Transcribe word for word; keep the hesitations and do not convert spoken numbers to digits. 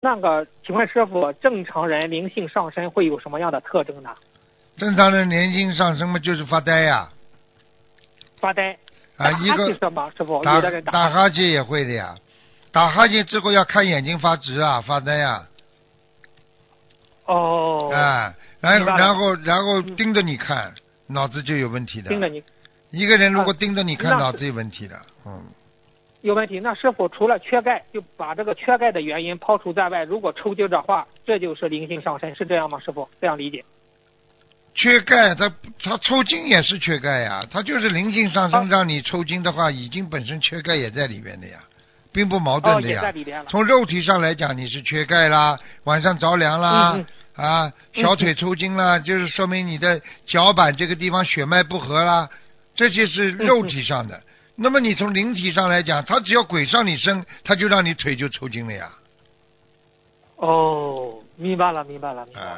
那个，请问师傅，正常人灵性上升会有什么样的特征呢？ 正常人灵性上升嘛，就是发呆呀、 发呆。 啊。 打哈一个欠是吗？师傅， 打有的人打打哈欠也会的呀，打哈欠之后要看眼睛发直啊，发呆呀、 哦。 啊。然后明白了然后然后嗯盯着你看，脑子就有问题的。 盯着你一个人如果盯着你看， 啊那是脑子有问题的。嗯。 有问题。那师傅除了缺钙，就把这个缺钙的原因抛除在外，如果抽筋的话，这就是灵性上升，是这样吗？师傅这样理解？ 缺钙，他他抽筋也是缺钙呀，他就是灵性上升， 啊让你抽筋的话，已经本身缺钙也在里面的呀，并不矛哦，也在盾的呀。 里边了。 从肉体上来讲，你是缺钙啦，晚上着凉啦， 嗯啊，小腿抽筋啦，就是说明你的脚板这个地方血脉不和啦，这些是肉体上的。那么你从灵体上来讲，他只要鬼上你身，他就让你腿就抽筋了呀。 哦，明白了，明白了，明白了。 啊